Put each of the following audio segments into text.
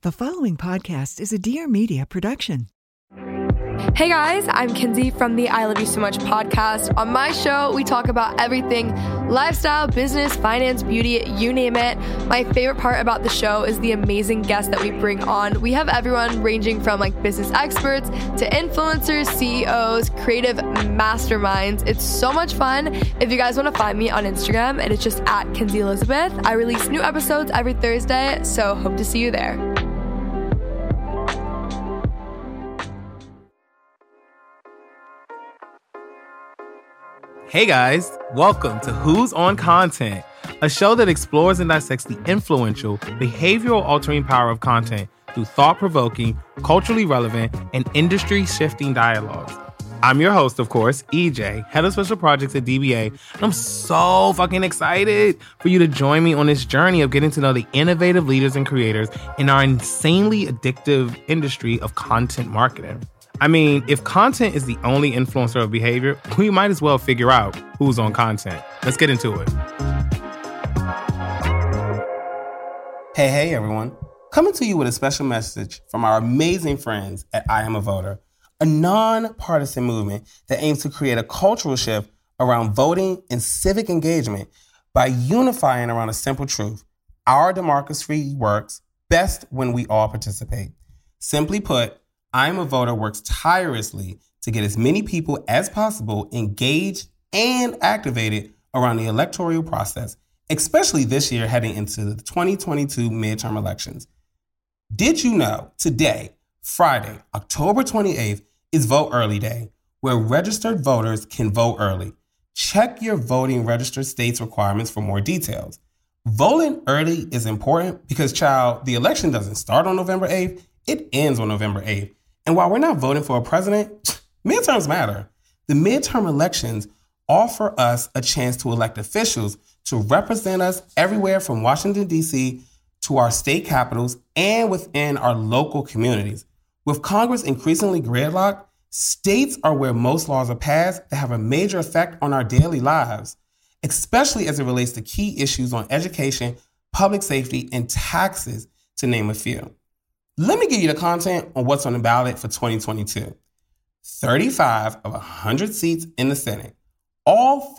The following podcast is a Dear Media production. Hey guys, I'm Kinsey from the I Love You So Much podcast. On my show, we talk about everything lifestyle, business, finance, beauty, you name it. My favorite part about the show is the amazing guests that we bring on. We have everyone ranging from business experts to influencers, CEOs, creative masterminds. It's so much fun. If you guys want to find me on Instagram, and it's just at Kinsey Elizabeth. I release new episodes every Thursday, so hope to see you there. Hey guys, welcome to Who's on Content, a show that explores and dissects the influential, behavioral altering power of content through thought-provoking, culturally relevant, and industry-shifting dialogues. I'm your host, of course, EJ, Head of Special Projects at DBA, and I'm so fucking excited for you to join me on this journey of getting to know the innovative leaders and creators in our insanely addictive industry of content marketing. I mean, if content is the only influencer of behavior, we might as well figure out who's on content. Let's get into it. Hey, everyone. Coming to you with a special message from our amazing friends at I Am a Voter, a non-partisan movement that aims to create a cultural shift around voting and civic engagement by unifying around a simple truth. Our democracy works best when we all participate. Simply put, I Am a Voter works tirelessly to get as many people as possible engaged and activated around the electoral process, especially this year heading into the 2022 midterm elections. Did you know today, Friday, October 28th, is Vote Early Day, where registered voters can vote early? Check your voting registered state's requirements for more details. Voting early is important because, the election doesn't start on November 8th, it ends on November 8th. And while we're not voting for a president, midterms matter. The midterm elections offer us a chance to elect officials to represent us everywhere from Washington, D.C. to our state capitals and within our local communities. With Congress increasingly gridlocked, states are where most laws are passed that have a major effect on our daily lives, especially as it relates to key issues on education, public safety, and taxes, to name a few. Let me give you the content on what's on the ballot for 2022. 35 of 100 seats in the Senate, all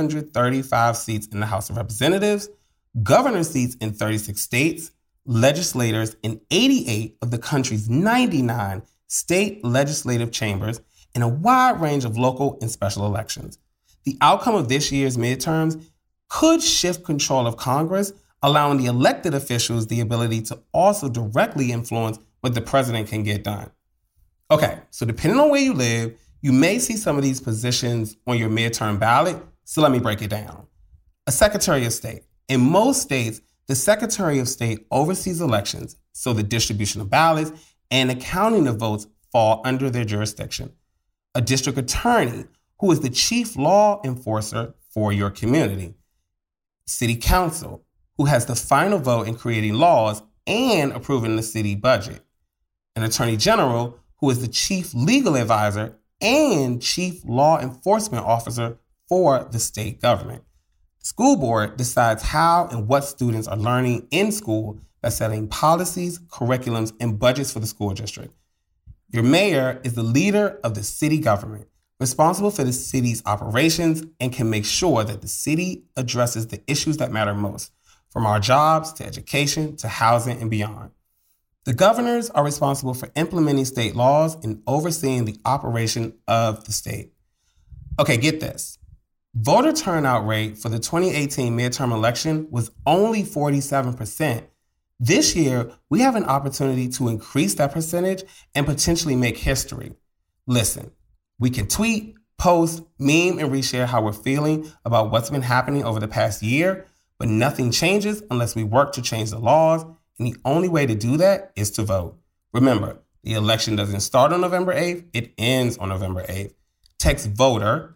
435 seats in the House of Representatives, governor seats in 36 states, legislators in 88 of the country's 99 state legislative chambers, and a wide range of local and special elections. The outcome of this year's midterms could shift control of Congress, allowing the elected officials the ability to also directly influence what the president can get done. Okay, so depending on where you live, you may see some of these positions on your midterm ballot, so let me break it down. A Secretary of State. In most states, the Secretary of State oversees elections, so the distribution of ballots and the counting of votes fall under their jurisdiction. A District Attorney, who is the chief law enforcer for your community. City Council, who has the final vote in creating laws and approving the city budget. An Attorney General, who is the chief legal advisor and chief law enforcement officer for the state government. The school board decides how and what students are learning in school by setting policies, curriculums, and budgets for the school district. Your mayor is the leader of the city government, responsible for the city's operations and can make sure that the city addresses the issues that matter most, from our jobs to education to housing and beyond. The governors are responsible for implementing state laws and overseeing the operation of the state. Okay, get this. Voter turnout rate for the 2018 midterm election was only 47%. This year, we have an opportunity to increase that percentage and potentially make history. Listen, we can tweet, post, meme, and reshare how we're feeling about what's been happening over the past year, but nothing changes unless we work to change the laws, and the only way to do that is to vote. Remember, the election doesn't start on November 8th, it ends on November 8th. Text VOTER,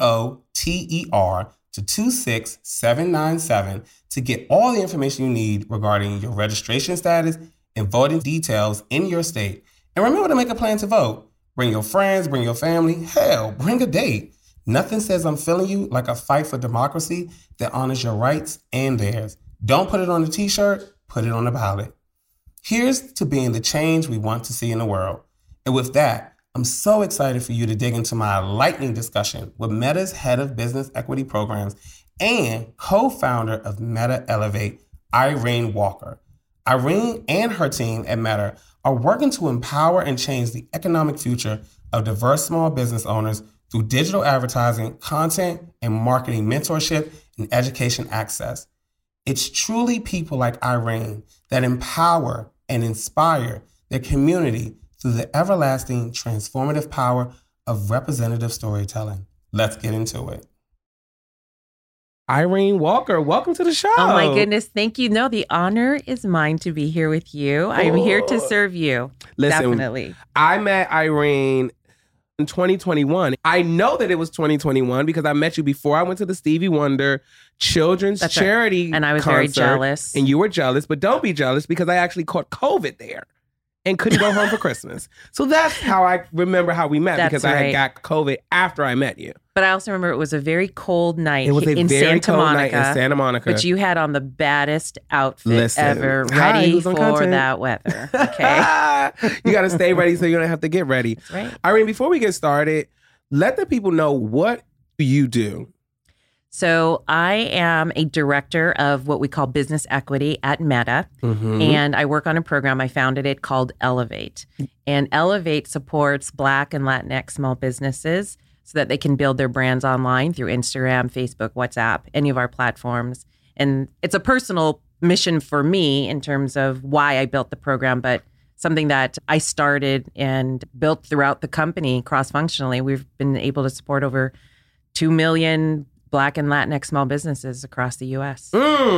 VOTER, to 26797 to get all the information you need regarding your registration status and voting details in your state. And remember to make a plan to vote. Bring your friends, bring your family, hell, bring a date. Nothing says I'm feeling you like a fight for democracy that honors your rights and theirs. Don't put it on a t-shirt, put it on the ballot. Here's to being the change we want to see in the world. And with that, I'm so excited for you to dig into my lightning discussion with Meta's head of business equity programs and co-founder of Meta Elevate, Irene Walker. Irene and her team at Meta are working to empower and change the economic future of diverse small business owners through digital advertising, content, and marketing mentorship and education access. It's truly people like Irene that empower and inspire their community through the everlasting transformative power of representative storytelling. Let's get into it. Irene Walker, welcome to the show. Oh my goodness, thank you. No, the honor is mine to be here with you. I'm here to serve you. Listen, definitely. I met Irene in 2021. I know that it was 2021 because I met you before I went to the Stevie Wonder Children's Charity And I was concert, very jealous. And you were jealous, but don't be jealous because I actually caught COVID there and couldn't go home for Christmas. So that's how I remember how we met, because I had got COVID after I met you. But I also remember it was a very cold night It was a in very Santa cold Monica, night in Santa Monica. But you had on the baddest outfit Listen, ever, hi, ready who's on for content? that weather. Okay. You got to stay ready so you don't have to get ready. That's right. Irene, before we get started, let the people know, what do you do? So I am a director of what we call business equity at Meta. Mm-hmm. And I work on a program. I founded it called Elevate. And Elevate supports Black and Latinx small businesses so that they can build their brands online through Instagram, Facebook, WhatsApp, any of our platforms. And it's a personal mission for me in terms of why I built the program, but something that I started and built throughout the company cross-functionally. We've been able to support over 2 million Black and Latinx small businesses across the U.S.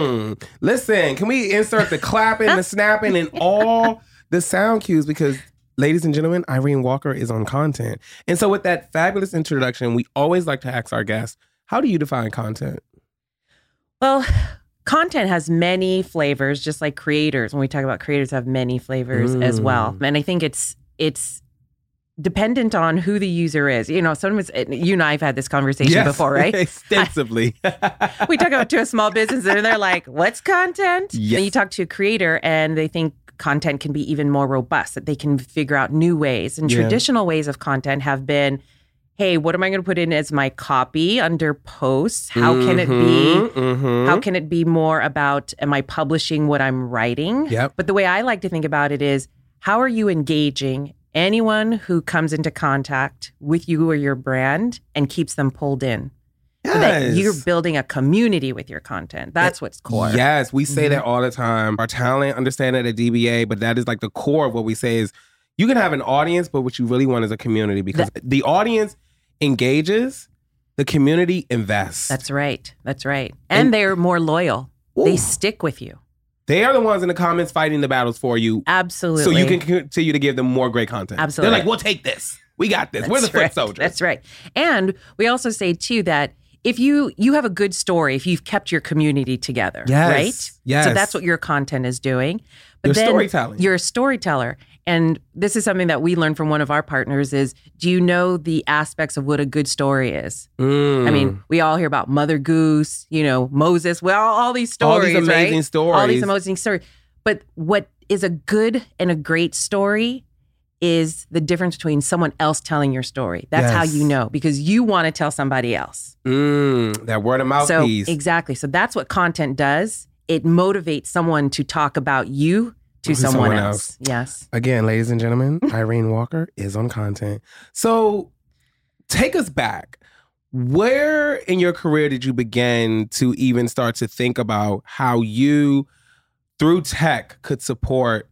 Listen, can we insert the clapping, the snapping, and all the sound cues? Because, ladies and gentlemen, Irene Walker is on content. And so with that fabulous introduction, we always like to ask our guests, how do you define content? Well, content has many flavors, just like creators. When we talk about creators, have many flavors as well. And I think it's dependent on who the user is. You know, sometimes you and I have had this conversation before, right? Extensively. We talk about to a small business and they're like, what's content? Yes. And you talk to a creator and they think content can be even more robust, that they can figure out new ways. And traditional ways of content have been, hey, what am I going to put in as my copy under posts? How can it be? How can it be more about, am I publishing what I'm writing? Yep. But the way I like to think about it is, how are you engaging anyone who comes into contact with you or your brand and keeps them pulled in? Yes. So that you're building a community with your content. That's what's core. Yes, we say that all the time. Our talent understand that at DBA, but that is like the core of what we say is, you can have an audience, but what you really want is a community, because the audience engages, the community invests. That's right. That's right. And they're more loyal. Ooh. They stick with you. They are the ones in the comments fighting the battles for you. Absolutely. So you can continue to give them more great content. Absolutely. They're like, we'll take this. We got this. We're the foot soldiers. That's right. And we also say, too, that if you have a good story, if you've kept your community together, right? Yes. So that's what your content is doing. But You're then storytelling. You're a storyteller. And this is something that we learned from one of our partners is, do you know the aspects of what a good story is? I mean, we all hear about Mother Goose, Moses, all these stories, all these amazing right? stories. All these amazing stories. But what is a good and a great story is the difference between someone else telling your story. That's how you know, because you want to tell somebody else. That word of mouth piece. Exactly. So that's what content does. It motivates someone to talk about you to someone else. Yes. Again, ladies and gentlemen, Irene Walker is on content. So take us back. Where in your career did you begin to even start to think about how you, through tech, could support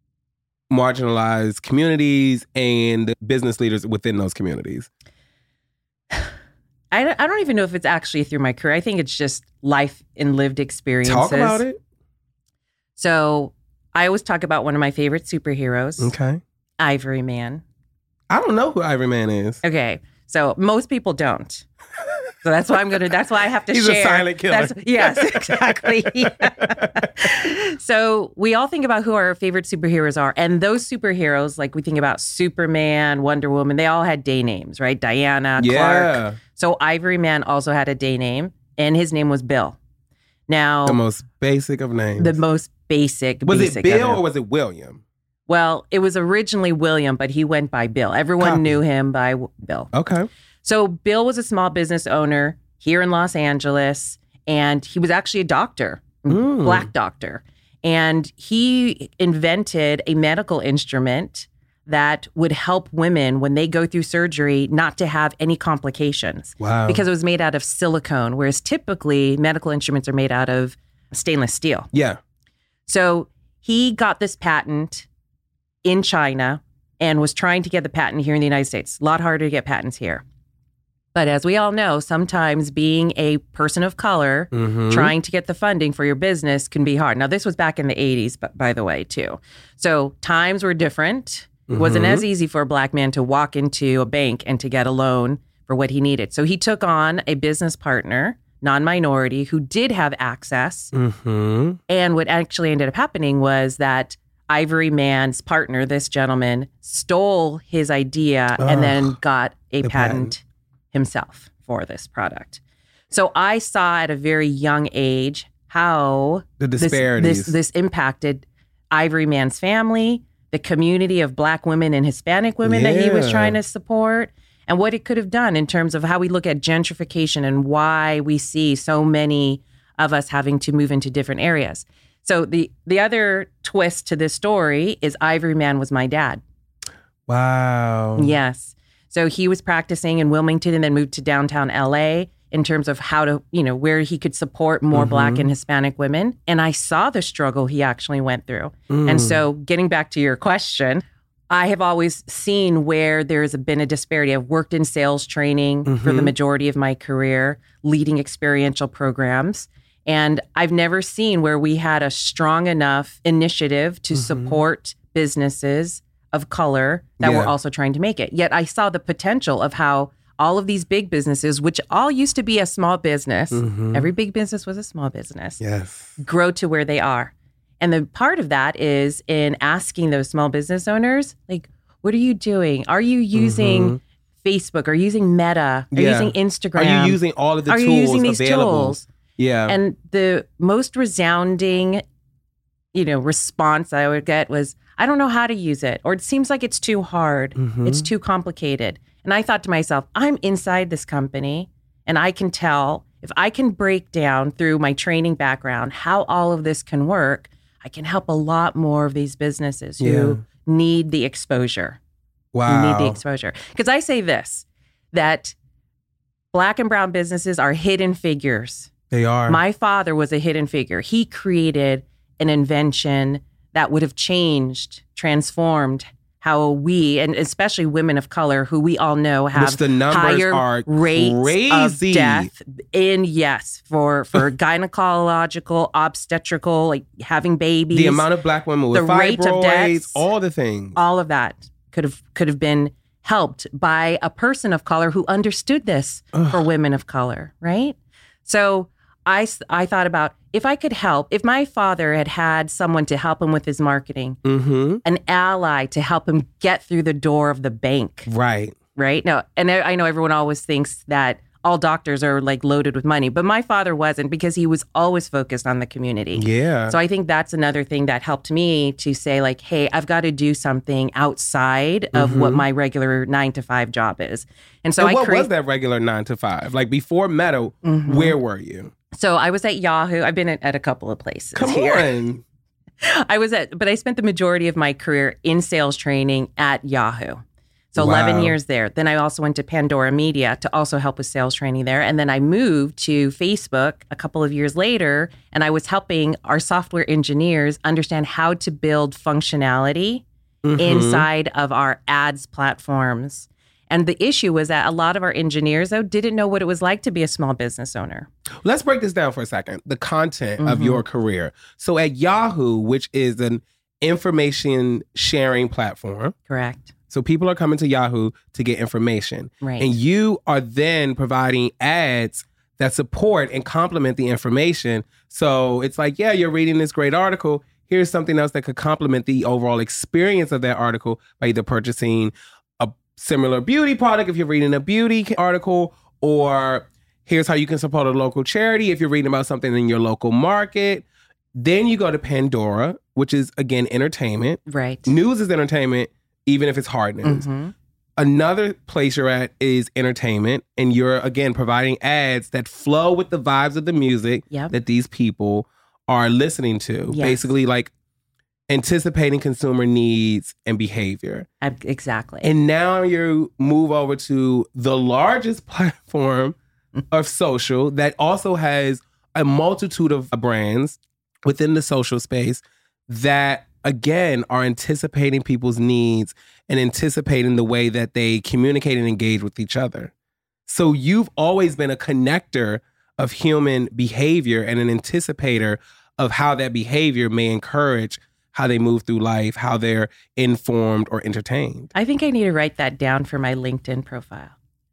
marginalized communities and business leaders within those communities? I don't even know if it's actually through my career. I think it's just life and lived experiences. Talk about it. So I always talk about one of my favorite superheroes. Okay. Ivory Man. I don't know who Ivory Man is. Okay. So most people don't. So that's why that's why I have to He's share. He's a silent killer. Yes, exactly. So we all think about who our favorite superheroes are. And those superheroes, like we think about Superman, Wonder Woman, they all had day names, right? Diana, Clark. So Ivory Man also had a day name, and his name was Bill. Now, the most basic of names. The most basic. Was it Bill of or was it William? Well, it was originally William, but he went by Bill. Everyone knew him by Bill. Okay. So Bill was a small business owner here in Los Angeles, and he was actually a doctor, Black doctor. And he invented a medical instrument that would help women when they go through surgery not to have any complications. Wow. Because it was made out of silicone, whereas typically medical instruments are made out of stainless steel. Yeah. So he got this patent in China and was trying to get the patent here in the United States. A lot harder to get patents here. But as we all know, sometimes being a person of color, trying to get the funding for your business can be hard. Now, this was back in the 80s, by the way, too. So times were different. It wasn't as easy for a Black man to walk into a bank and to get a loan for what he needed. So he took on a business partner, non-minority, who did have access. And what actually ended up happening was that Ivory Man's partner, this gentleman, stole his idea and then got a patent himself for this product. So I saw at a very young age how the disparities this impacted Ivory Man's family, the community of Black women and Hispanic women that he was trying to support, and what it could have done in terms of how we look at gentrification and why we see so many of us having to move into different areas. So the other twist to this story is Ivory Man was my dad. Wow. Yes. So he was practicing in Wilmington and then moved to downtown LA in terms of how to, where he could support more Black and Hispanic women. And I saw the struggle he actually went through. And so getting back to your question, I have always seen where there's been a disparity. I've worked in sales training for the majority of my career, leading experiential programs. And I've never seen where we had a strong enough initiative to support businesses of color that were also trying to make it. Yet I saw the potential of how all of these big businesses, which all used to be a small business, every big business was a small business, grow to where they are. And the part of that is in asking those small business owners, like, what are you doing? Are you using Facebook? Are you using Meta? Are you using Instagram? Are you using all of the tools available? Are you using these tools? Yeah. And the most resounding, response I would get was, I don't know how to use it, or it seems like it's too hard. It's too complicated. And I thought to myself, I'm inside this company and I can tell if I can break down through my training background how all of this can work, I can help a lot more of these businesses who need the exposure. Wow. Who need the exposure. Because I say this, that Black and brown businesses are hidden figures. They are. My father was a hidden figure. He created an invention that would have changed, transformed how we, and especially women of color, who we all know have the numbers higher are rates crazy. of death for gynecological, obstetrical, like having babies. The amount of Black women with fibroids, all the things. All of that could have been helped by a person of color who understood this for women of color, right? So I thought about, if I could help, if my father had someone to help him with his marketing, an ally to help him get through the door of the bank. Right. No, and I know everyone always thinks that all doctors are like loaded with money, but my father wasn't, because he was always focused on the community. Yeah. So I think that's another thing that helped me to say, like, hey, I've got to do something outside of what my regular 9-to-5 job is. And so what was that regular 9-to-5? Like before Meta, where were you? So I was at Yahoo. I've been at a couple of places. Come on. But I spent the majority of my career in sales training at Yahoo. So 11 years there. Then I also went to Pandora Media to also help with sales training there. And then I moved to Facebook a couple of years later, and I was helping our software engineers understand how to build functionality inside of our ads platforms. And the issue was that a lot of our engineers, though, didn't know what it was like to be a small business owner. Let's break this down for a second. The content of your career. So at Yahoo, which is an information sharing platform. Correct. So people are coming to Yahoo to get information. Right. And you are then providing ads that support and complement the information. So it's like, yeah, you're reading this great article. Here's something else that could complement the overall experience of that article by either purchasing a similar beauty product if you're reading a beauty article, or here's how you can support a local charity if you're reading about something in your local market. Then you go to Pandora, which is, again, entertainment. Right. News is entertainment, even if it's hard news. Mm-hmm. Another place you're at is entertainment, and you're, again, providing ads that flow with the vibes of the music that these people are listening to. Yes. Basically, like anticipating consumer needs and behavior. Exactly. And now you move over to the largest platform of social that also has a multitude of brands within the social space that, again, are anticipating people's needs and anticipating the way that they communicate and engage with each other. So you've always been a connector of human behavior and an anticipator of how that behavior may encourage how they move through life, how they're informed or entertained. I think I need to write that down for my LinkedIn profile.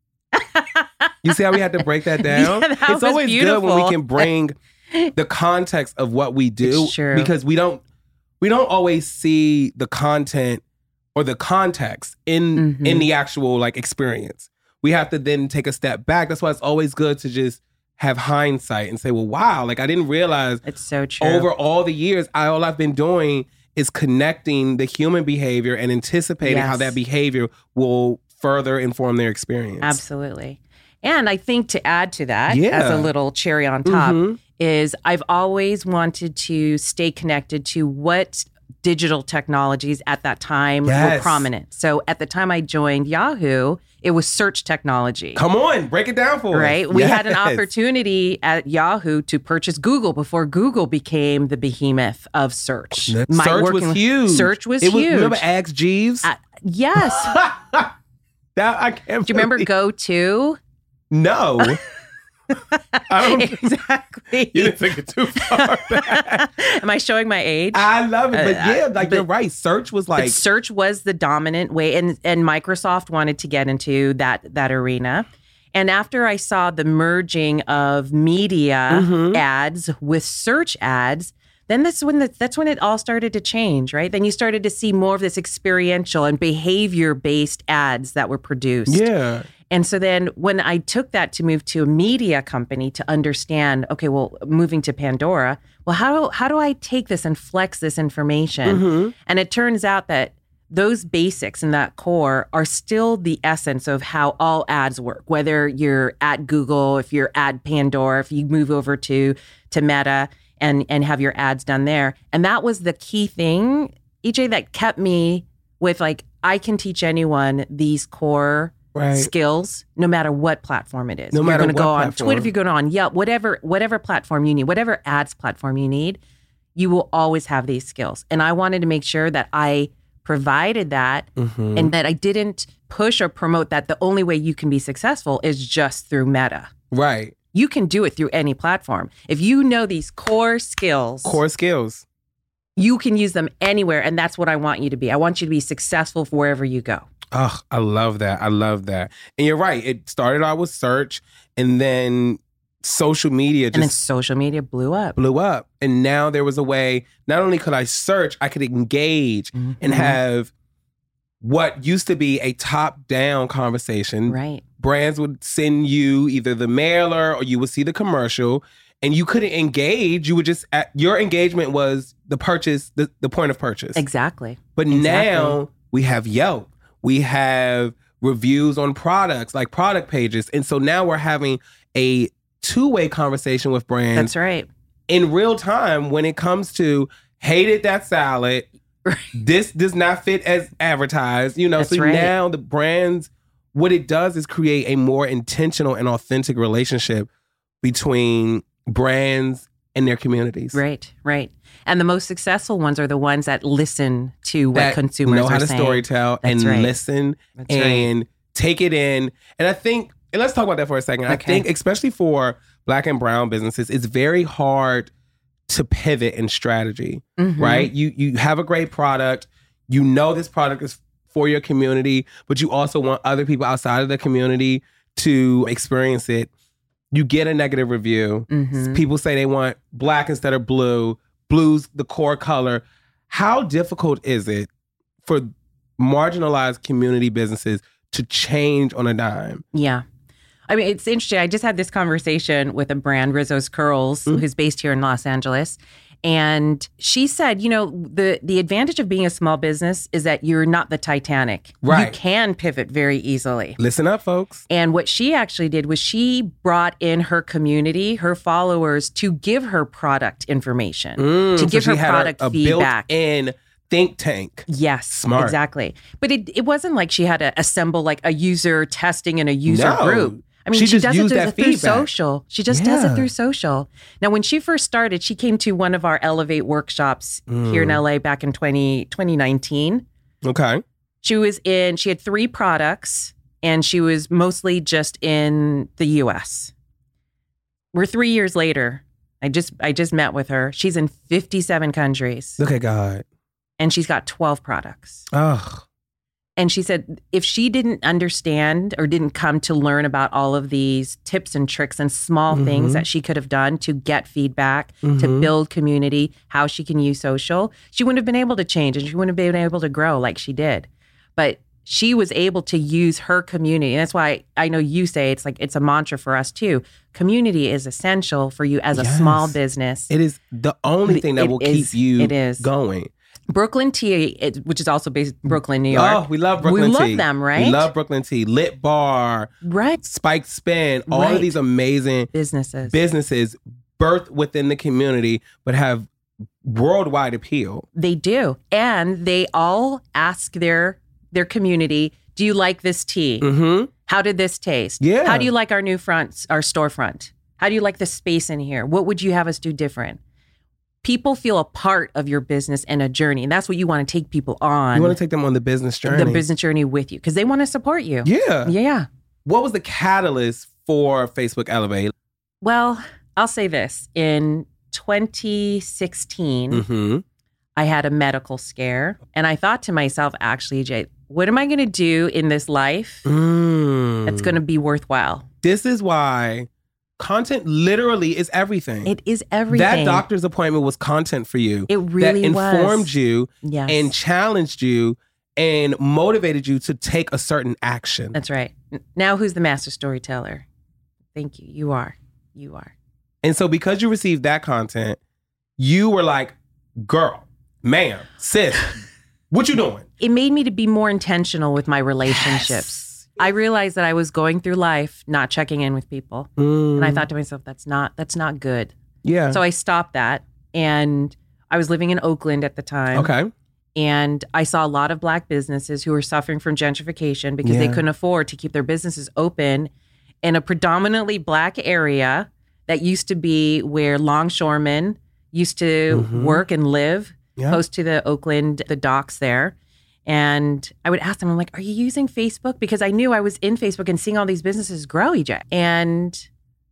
You see how we had to break that down? Yeah, that it's was always beautiful. good when we can bring the context of what we do, It's true. because we don't always see the content or the context in the actual like experience. We have to then take a step back. That's why it's always good to just have hindsight and say, well, wow, like I didn't realize It's so true. over all the years, all I've been doing is connecting the human behavior and anticipating how that behavior will further inform their experience. Absolutely. And I think to add to that, as a little cherry on top, is I've always wanted to stay connected to what digital technologies at that time were prominent. So at the time I joined Yahoo, it was search technology. Come on, break it down for us. Right? We had an opportunity at Yahoo to purchase Google before Google became the behemoth of search. Search was huge. Search was huge. Remember Ask Jeeves? Yes. I can't. Do you remember Go2? No. I don't, exactly. You didn't take it too far back. Am I showing my age? I love it. But you're right. Search was like... Search was the dominant way. And Microsoft wanted to get into that arena. And after I saw the merging of media ads with search ads, then that's when it all started to change, right? Then you started to see more of this experiential and behavior-based ads that were produced. Yeah. And so then when I took that to move to a media company to understand, okay, well, moving to Pandora, well, how do I take this and flex this information? And it turns out that those basics and that core are still the essence of how all ads work, whether you're at Google, if you're at Pandora, if you move over to Meta and have your ads done there. And that was the key thing, EJ, that kept me with like, I can teach anyone these core skills, no matter what platform it is. No matter you're going to go on platform. Twitter, if you're going on Yelp, whatever platform you need, whatever ads platform you need, you will always have these skills. And I wanted to make sure that I provided that and that I didn't push or promote that the only way you can be successful is just through Meta. Right. You can do it through any platform. If you know these core skills, you can use them anywhere. And that's what I want you to be. I want you to be successful wherever you go. Oh, I love that. I love that. And you're right. It started out with search, and then social media and then social media blew up. And now there was a way, not only could I search, I could engage and have what used to be a top-down conversation. Right. Brands would send you either the mailer or you would see the commercial, and you couldn't engage. You would just, your engagement was the purchase, the point of purchase. Exactly. But now we have Yelp. We have reviews on products, like product pages. And so now we're having a two-way conversation with brands. That's right. In real time when it comes to hated that salad, this does not fit as advertised. That's so right. Now the brands, what it does is create a more intentional and authentic relationship between brands and their communities. Right. And the most successful ones are the ones that listen to what consumers know how to saying. storytell and listen and take it in. And I think, and let's talk about that for a second. I think especially for Black and brown businesses, it's very hard to pivot in strategy, right? You have a great product. You know this product is for your community, but you also want other people outside of the community to experience it. You get a negative review. People say they want black instead of blue. Blue's the core color. How difficult is it for marginalized community businesses to change on a dime? Yeah. I mean, it's interesting. I just had this conversation with a brand, Rizzo's Curls, who's based here in Los Angeles. And she said, the advantage of being a small business is that you're not the Titanic. Right. You can pivot very easily. Listen up, folks. And what she actually did was she brought in her community, her followers, to give her product information, to give her product a feedback. Built-in think tank. Yes, Smart. Exactly. But it wasn't like she had to assemble like a user testing and a user group. I mean, She she just does it used that through feedback. social. She just does it through social. Now, when she first started, she came to one of our Elevate workshops here in LA back in 2019. Okay. She had 3 products, and she was mostly just in the US. We're 3 years later. I just met with her. She's in 57 countries, Look at God. and she's got 12 products. Ugh. And she said if she didn't understand or didn't come to learn about all of these tips and tricks and small things that she could have done to get feedback, to build community, how she can use social, she wouldn't have been able to change and she wouldn't have been able to grow like she did. But she was able to use her community. And that's why I know you say it's a mantra for us too. Community is essential for you as a small business. It is the only thing that will keep you going. Brooklyn Tea, which is also based in Brooklyn, New York. Oh, we love Brooklyn Tea. We love them, right? We love Brooklyn Tea. Lit Bar. Right. Spiked Spin. All of these amazing businesses birthed within the community, but have worldwide appeal. They do. And they all ask their community, do you like this tea? Mm-hmm. How did this taste? Yeah. How do you like our new our storefront? How do you like the space in here? What would you have us do different? People feel a part of your business and a journey. And that's what you want to take people on. You want to take them on the business journey. The business journey with you because they want to support you. Yeah. Yeah. What was the catalyst for Facebook Elevate? Well, I'll say this. In 2016, I had a medical scare. And I thought to myself, actually, Jay, what am I going to do in this life that's going to be worthwhile? This is why content literally is everything. It is everything. That doctor's appointment was content for you. It really was. That informed you Yes. and challenged you and motivated you to take a certain action. That's right. Now who's the master storyteller? Thank you. You are. You are. And so because you received that content, you were like, girl, ma'am, sis, what you doing? It made me to be more intentional with my relationships. Yes. I realized that I was going through life not checking in with people. And I thought to myself, that's not good. Yeah. So I stopped that. And I was living in Oakland at the time. Okay. And I saw a lot of Black businesses who were suffering from gentrification because they couldn't afford to keep their businesses open in a predominantly Black area that used to be where longshoremen used to work and live close to the Oakland, the docks there. And I would ask them, I'm like, are you using Facebook? Because I knew I was in Facebook and seeing all these businesses grow, EJ. And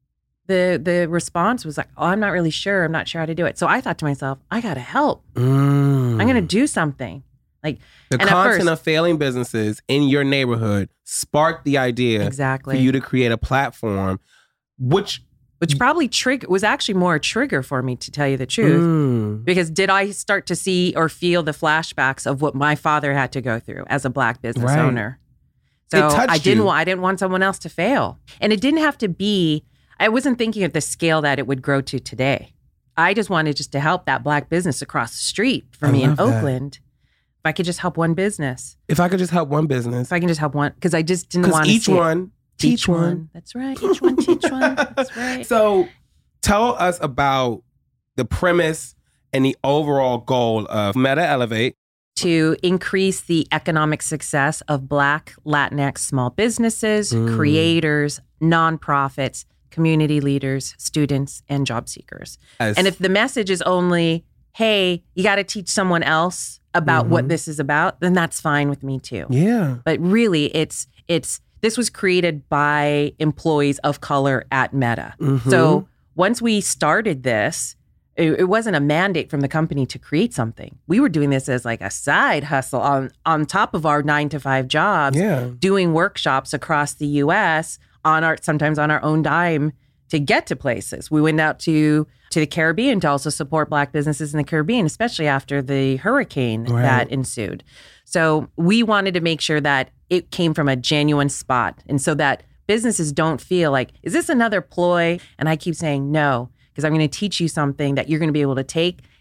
the response was like, oh, I'm not really sure. I'm not sure how to do it. So I thought to myself, I got to help. I'm going to do something. Like the content of failing businesses in your neighborhood sparked the idea for you to create a platform, which probably was actually more a trigger for me, to tell you the truth. Because did I start to see or feel the flashbacks of what my father had to go through as a Black business owner? So I didn't want someone else to fail. And it didn't have to be, I wasn't thinking of the scale that it would grow to today. I just wanted to help that Black business across the street for me in Oakland. If I could just help one business. If I could just help one business. If I can just help one, because I just didn't want to see teach one. That's right. Each one, teach one. That's right. So tell us about the premise and the overall goal of Meta Elevate. To increase the economic success of Black, Latinx small businesses, creators, nonprofits, community leaders, students, and job seekers. Yes. And if the message is only, hey, you got to teach someone else about what this is about, then that's fine with me too. Yeah. But really, this was created by employees of color at Meta. So once we started this, it wasn't a mandate from the company to create something. We were doing this as like a side hustle on top of our 9-to-5 jobs, doing workshops across the U.S. sometimes on our own dime to get to places. We went out to the Caribbean to also support Black businesses in the Caribbean, especially after the hurricane that ensued. So we wanted to make sure that it came from a genuine spot. And so that businesses don't feel like, is this another ploy? And I keep saying no, because I'm going to teach you something that you're going to be able to take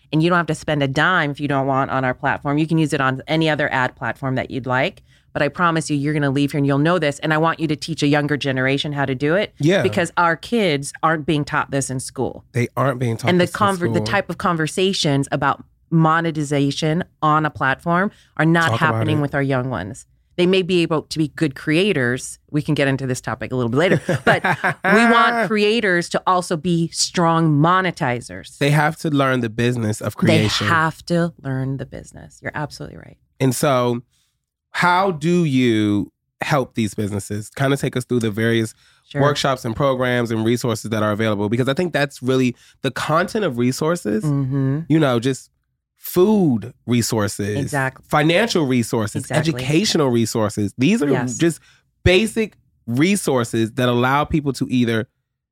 and you don't have to spend a dime if you don't want on our platform. You can use it on any other ad platform that you'd like. But I promise you're going to leave here and you'll know this. And I want you to teach a younger generation how to do it. Yeah. Because our kids aren't being taught this in school. They aren't being taught and this in school. the type of conversations about monetization on a platform are not happening with our young ones. They may be able to be good creators. We can get into this topic a little bit later. But we want creators to also be strong monetizers. They have to learn the business of creation. They have to learn the business. You're absolutely right. And so how do you help these businesses? Kind of take us through the various workshops and programs and resources that are available. Because I think that's really the content of resources, just food resources, financial resources, educational resources. These are just basic resources that allow people to either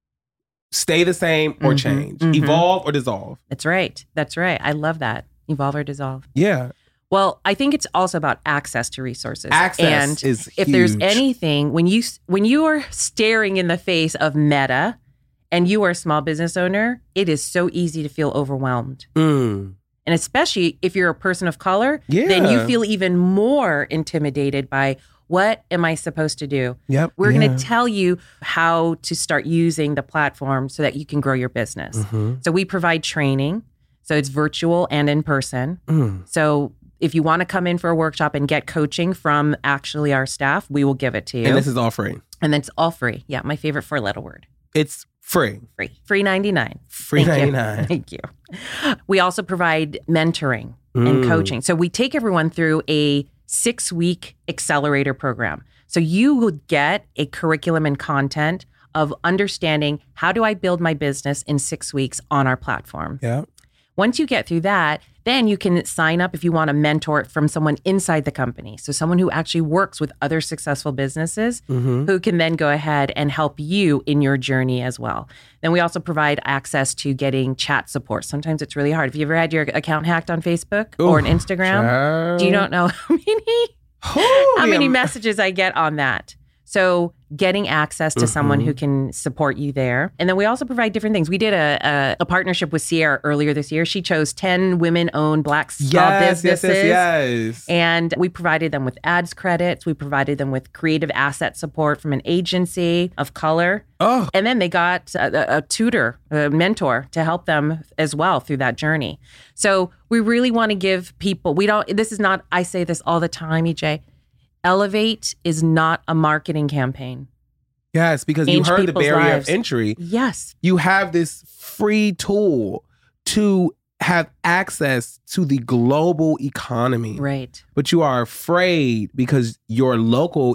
stay the same or change, evolve or dissolve. That's right. I love that. Evolve or dissolve. Yeah. Well, I think it's also about access to resources. Access is huge. If there's anything, when you are staring in the face of Meta and you are a small business owner, it is so easy to feel overwhelmed. And especially if you're a person of color, then you feel even more intimidated by what am I supposed to do? Yep. We're going to tell you how to start using the platform so that you can grow your business. So we provide training. So it's virtual and in person. So if you want to come in for a workshop and get coaching from actually our staff, we will give it to you. And this is all free. And then it's all free. Yeah, my favorite four-letter word. It's free. Free 99. Free 99. Thank you. We also provide mentoring and coaching. So we take everyone through a 6-week accelerator program. So you would get a curriculum and content of understanding how do I build my business in 6 weeks on our platform. Yeah. Once you get through that, then you can sign up if you want to mentor it from someone inside the company. So someone who actually works with other successful businesses who can then go ahead and help you in your journey as well. Then we also provide access to getting chat support. Sometimes it's really hard. Have you ever had your account hacked on Facebook or on Instagram? Do you don't know how many messages I get on that? So getting access to someone who can support you there. And then we also provide different things. We did a partnership with Sierra earlier this year. She chose 10 women-owned Black small businesses. Yes. And we provided them with ads credits. We provided them with creative asset support from an agency of color. Oh. And then they got a tutor, a mentor to help them as well through that journey. So we really want to give people, I say this all the time, EJ, Elevate is not a marketing campaign. Yes, because you heard the barrier of entry. Yes. You have this free tool to have access to the global economy. Right. But you are afraid because your local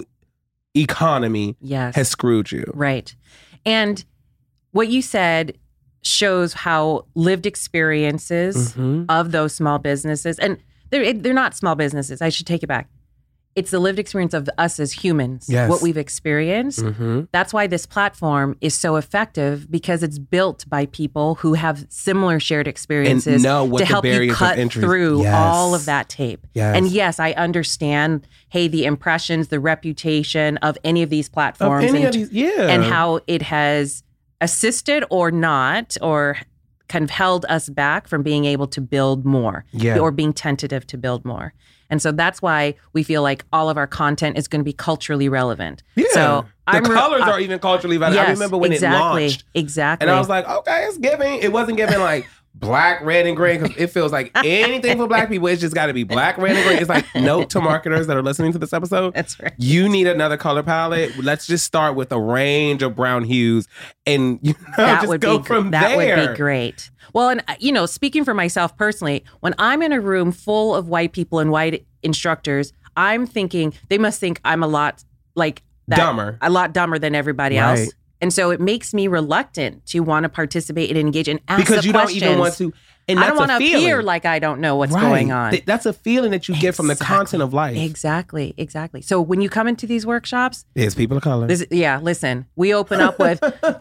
economy has screwed you. Right. And what you said shows how lived experiences of those small businesses, and they're not small businesses. I should take it back. It's the lived experience of us as humans, what we've experienced. That's why this platform is so effective, because it's built by people who have similar shared experiences and know what to help you cut through all of that tape. And yes, I understand, the impressions, the reputation of any of these platforms and how it has assisted or not, or kind of held us back from being able to build more or being tentative to build more. And so that's why we feel like all of our content is going to be culturally relevant. Yeah. So the colors are even culturally relevant. Yes, I remember when it launched. Exactly. And I was like, okay, it's giving. It wasn't giving like black, red, and green, because it feels like anything for Black people, it's just got to be black, red, and green. It's like, note to marketers that are listening to this episode. That's right. You need another color palette. Let's just start with a range of brown hues and just go from there. That would be great. Well, and speaking for myself personally, when I'm in a room full of white people and white instructors, I'm thinking they must think I'm a lot dumber than everybody else. And so it makes me reluctant to want to participate and engage and ask because the you questions. Don't even want to. And I don't want to appear like I don't know what's going on. That's a feeling that you get from the content of life. Exactly. So when you come into these workshops, there's people of color. Listen, we open up with,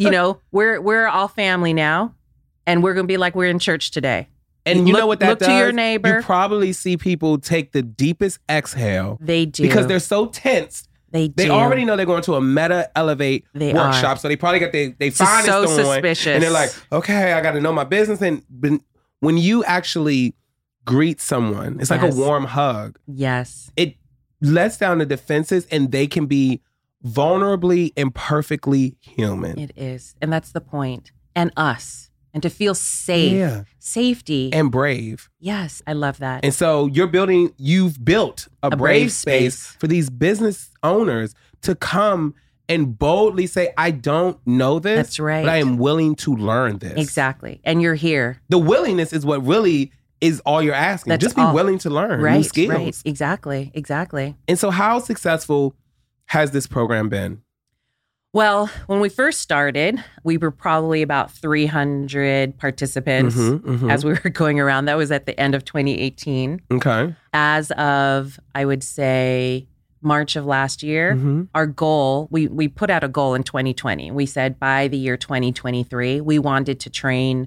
we're all family now, and we're going to be like we're in church today. And you know what that does? Look to your neighbor. You probably see people take the deepest exhale. They do. Because they're so tense. They do. They already know they're going to a Meta Elevate workshop. So they probably got their finest on. Suspicious. And they're like, okay, I got to know my business. And when you actually greet someone, it's like a warm hug. Yes. It lets down the defenses and they can be vulnerably and perfectly human. It is. And that's the point. And us. And to feel safe. Yeah. Safety. And brave. Yes, I love that. And so you've built a brave space for these business owners to come and boldly say, I don't know this. That's right. But I am willing to learn this. Exactly. And you're here. The willingness is what really is all you're asking. That's Just be willing to learn new skills. Right. Exactly. And so how successful has this program been? Well, when we first started, we were probably about 300 participants as we were going around. That was at the end of 2018. Okay. As of, I would say, March of last year, our goal, we put out a goal in 2020. We said by the year 2023, we wanted to train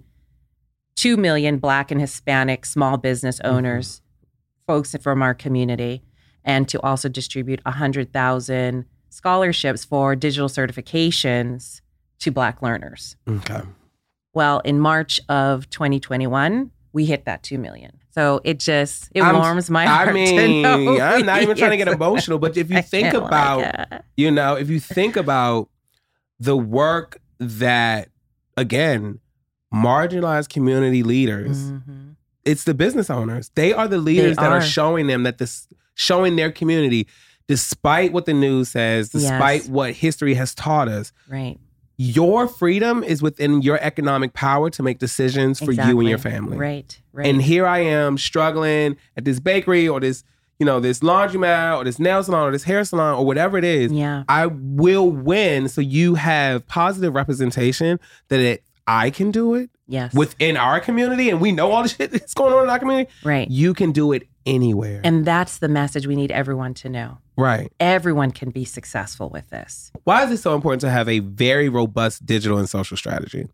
2 million Black and Hispanic small business owners, folks from our community, and to also distribute 100,000 scholarships for digital certifications to Black learners. Okay. Well, in March of 2021, we hit that 2 million. So it warms my heart. I mean, to know I'm not even trying to get emotional, but if you think about, if you think about the work that, again, marginalized community leaders, it's the business owners. They are the leaders that are showing them that showing their community, despite what the news says, despite what history has taught us, right? Your freedom is within your economic power to make decisions for you and your family. Right. And here I am struggling at this bakery or this, this laundromat or this nail salon or this hair salon or whatever it is. Yeah. I will win. So you have positive representation that I can do it. Yes. Within our community, and we know all the shit that's going on in our community. Right. You can do it anywhere. And that's the message we need everyone to know. Right. Everyone can be successful with this. Why is it so important to have a very robust digital and social strategy?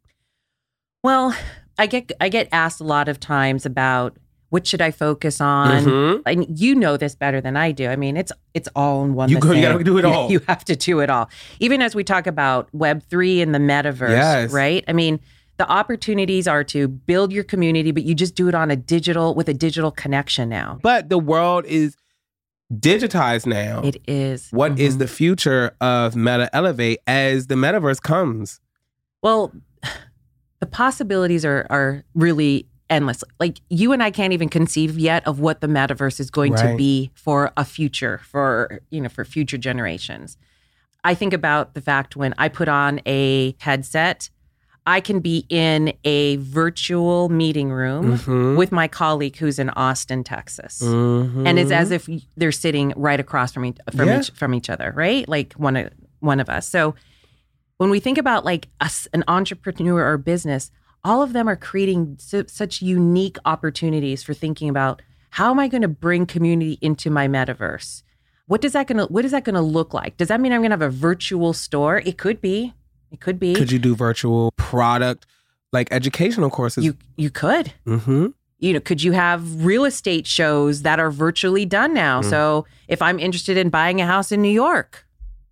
Well, I get asked a lot of times about what should I focus on? And you know this better than I do. I mean, it's all in one. You got to do it all. You have to do it all. Even as we talk about Web3 and the metaverse, right? I mean, the opportunities are to build your community, but you just do it with a digital connection now. But the world is digitized now. It is. What is the future of Meta Elevate as the metaverse comes? Well, the possibilities are really endless. Like, you and I can't even conceive yet of what the metaverse is going to be for a future, for future generations. I think about the fact when I put on a headset, I can be in a virtual meeting room with my colleague who's in Austin, Texas. And it's as if they're sitting right across from each other, right? Like one of us. So when we think about like an entrepreneur or business, all of them are creating such unique opportunities for thinking about, how am I going to bring community into my metaverse? What is that going to look like? Does that mean I'm going to have a virtual store? It could be. It could be. Could you do virtual product, like educational courses? You could. Could you have real estate shows that are virtually done now? So if I'm interested in buying a house in New York,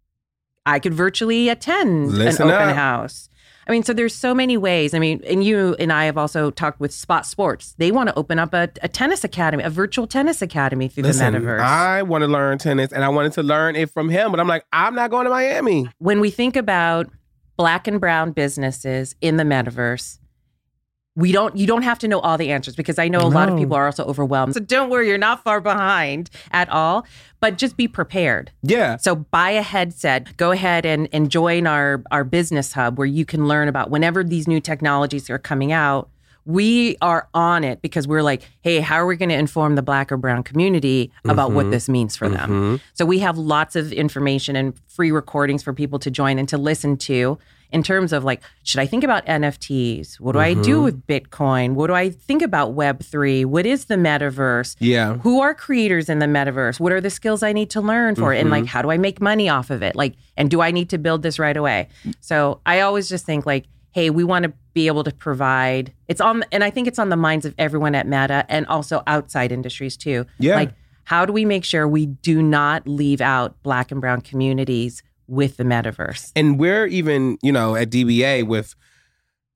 I could virtually attend an open house. I mean, so there's so many ways. I mean, and you and I have also talked with Spot Sports. They want to open up a tennis academy, a virtual tennis academy through the metaverse. I want to learn tennis, and I wanted to learn it from him, but I'm like, I'm not going to Miami. When we think about Black and brown businesses in the metaverse, you don't have to know all the answers, because I know a lot of people are also overwhelmed. So don't worry, you're not far behind at all, but just be prepared. Yeah. So buy a headset, go ahead and join our business hub, where you can learn about whenever these new technologies are coming out. We are on it because we're like, hey, how are we going to inform the Black or brown community about what this means for them? So we have lots of information and free recordings for people to join and to listen to, in terms of like, should I think about NFTs? What do I do with Bitcoin? What do I think about Web3? What is the metaverse? Yeah. Who are creators in the metaverse? What are the skills I need to learn for it? And like, how do I make money off of it? Like, and do I need to build this right away? So I always just think like, hey, we want to be able to provide, and I think it's on the minds of everyone at Meta and also outside industries too. Yeah. Like, how do we make sure we do not leave out Black and brown communities with the metaverse? And we're even, at DBA with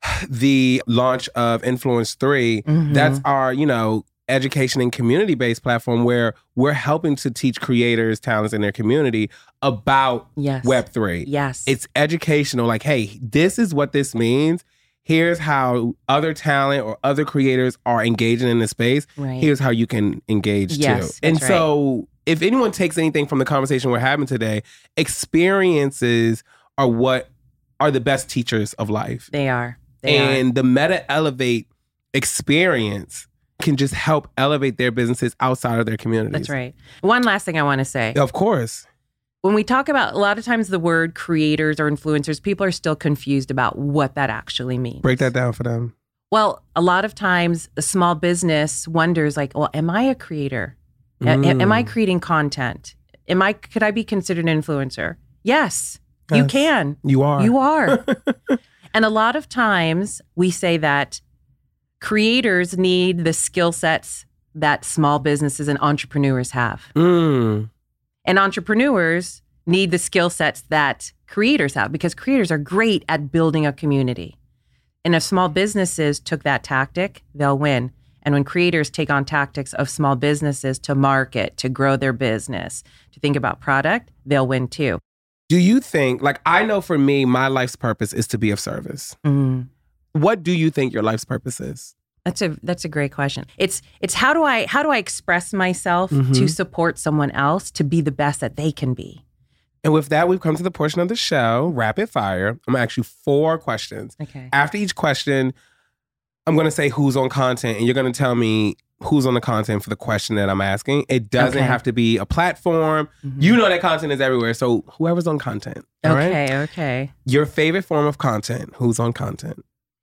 the launch of Influence 3, that's our, education and community-based platform where we're helping to teach creators, talents in their community about Web3. Yes. It's educational. Like, hey, this is what this means. Here's how other talent or other creators are engaging in the space. Right. Here's how you can engage too. And so if anyone takes anything from the conversation we're having today, experiences are what are the best teachers of life. They are. The Meta Elevate experience can just help elevate their businesses outside of their communities. That's right. One last thing I want to say. Of course. When we talk about, a lot of times the word creators or influencers, people are still confused about what that actually means. Break that down for them. Well, a lot of times a small business wonders like, well, am I a creator? Am I creating content? Could I be considered an influencer? Yes, you can. You are. You are. And a lot of times we say that creators need the skill sets that small businesses and entrepreneurs have. And entrepreneurs need the skill sets that creators have, because creators are great at building a community. And if small businesses took that tactic, they'll win. And when creators take on tactics of small businesses to market, to grow their business, to think about product, they'll win too. Do you think, like, I know for me, my life's purpose is to be of service. What do you think your life's purpose is? That's a great question. It's how do I express myself to support someone else to be the best that they can be? And with that, we've come to the portion of the show, rapid fire. I'm going to ask you 4 questions. Okay. After each question, I'm going to say who's on content, and you're going to tell me who's on the content for the question that I'm asking. It doesn't have to be a platform. You know that content is everywhere, so whoever's on content. All right? Okay. Your favorite form of content, who's on content?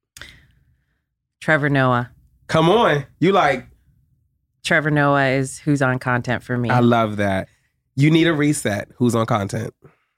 Trevor Noah. Come on. You like... Trevor Noah is who's on content for me. I love that. You need a reset. Who's on content?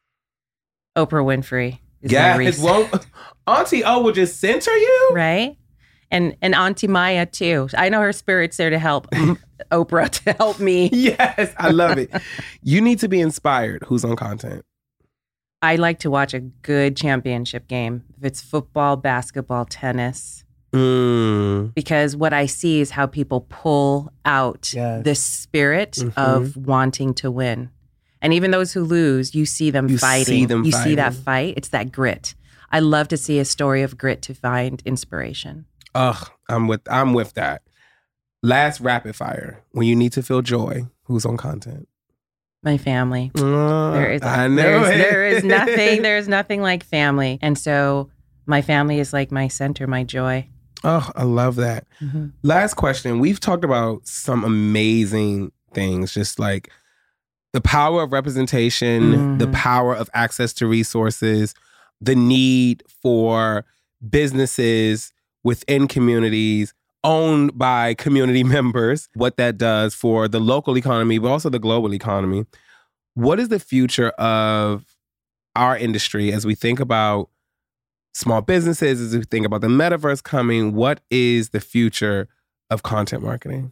Oprah Winfrey is my reset. Auntie O will just center you? Right? And Auntie Maya too. I know her spirit's there to help Oprah to help me. Yes, I love it. You need to be inspired. Who's on content? I like to watch a good championship game. If it's football, basketball, tennis. Because what I see is how people pull out the spirit of wanting to win. And even those who lose, you see them fighting. You see that fight. It's that grit. I love to see a story of grit to find inspiration. Ugh, I'm with that. Last rapid fire. When you need to feel joy, who's on content? My family. There is nothing like family. And so my family is like my center, my joy. Oh, I love that. Last question. We've talked about some amazing things, just like the power of representation, the power of access to resources, the need for businesses within communities owned by community members, what that does for the local economy, but also the global economy. What is the future of our industry as we think about small businesses, as we think about the metaverse coming? What is the future of content marketing?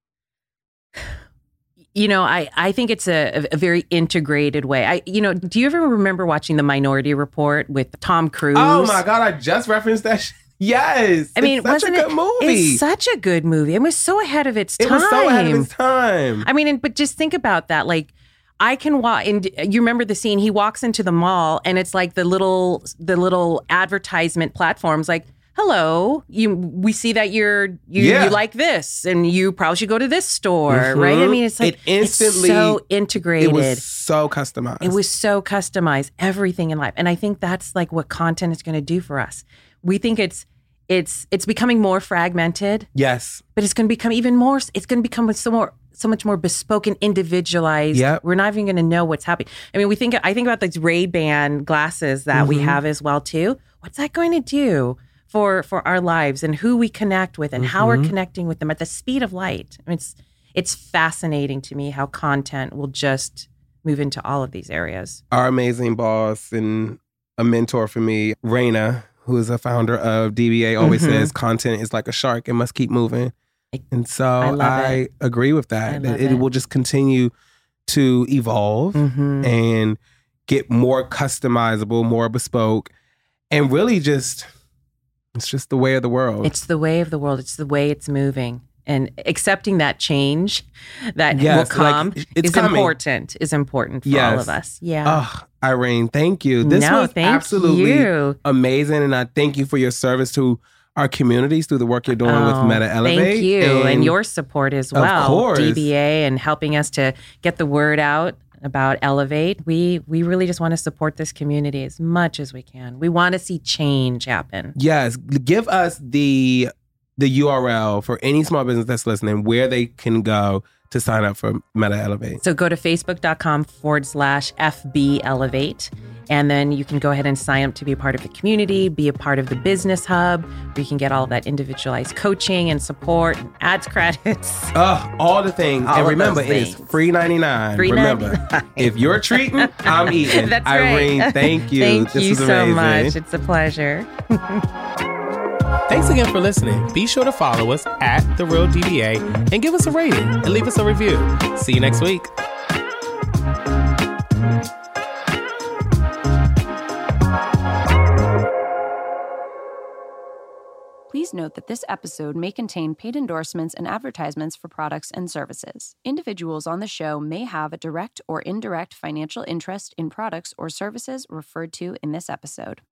I think it's a very integrated way. Do you ever remember watching The Minority Report with Tom Cruise? Oh my God, I just referenced that. Yes. I mean, it's such a good movie. It's such a good movie. It was so ahead of its time. It was so ahead of its time. I mean, but just think about that. Like, I can walk, and you remember the scene, he walks into the mall and it's like the little advertisement platforms like, hello, we see that you like this and you probably should go to this store, right? I mean, it's like, it's so integrated. It was so customized. It was so customized, everything in life. And I think that's like what content is going to do for us. We think it's becoming more fragmented. Yes. But it's going to become even more, it's going to become so much more bespoke and individualized. Yep. We're not even going to know what's happening. I mean, I think about these Ray-Ban glasses that we have as well too. What's that going to do for our lives and who we connect with and how we're connecting with them at the speed of light? I mean, it's fascinating to me how content will just move into all of these areas. Our amazing boss and a mentor for me, Raina, who is a founder of DBA, always says content is like a shark. It must keep moving. And so I agree with that. It will just continue to evolve and get more customizable, more bespoke, and really just It's just the way of the world. It's the way of the world. It's the way it's moving. And accepting that change that will come is important for all of us. Yeah. Oh, Irene, thank you. This was absolutely amazing. And I thank you for your service to our communities through the work you're doing with Meta Elevate. Thank you. And your support as well. Of course. DBA and helping us to get the word out about Elevate. We really just want to support this community as much as we can. We want to see change happen. Yes. Give us the URL for any small business that's listening, where they can go to sign up for Meta Elevate. So go to facebook.com/FB Elevate. And then you can go ahead and sign up to be a part of the community, be a part of the business hub, where you can get all of that individualized coaching and support, and ads credits. All the things. And remember, it is free $99. Remember, if you're treating, I'm eating. That's Irene, right. Thank you. Thank this you was so amazing. much. It's a pleasure. Thanks again for listening. Be sure to follow us at The Real DBA and give us a rating and leave us a review. See you next week. Please note that this episode may contain paid endorsements and advertisements for products and services. Individuals on the show may have a direct or indirect financial interest in products or services referred to in this episode.